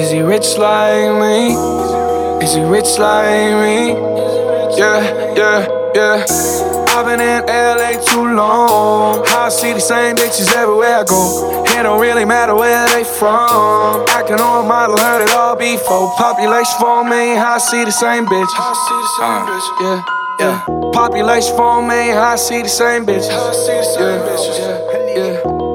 Is he rich like me? Is he rich like me? Yeah, yeah, yeah. I've been in LA too long. I see the same bitches everywhere I go. It don't really matter where they from. Acting on a model, heard it all before. Population 4 million, I see the same bitch. Yeah, yeah. Population 4 million, I see the same bitch. Yeah, yeah, yeah.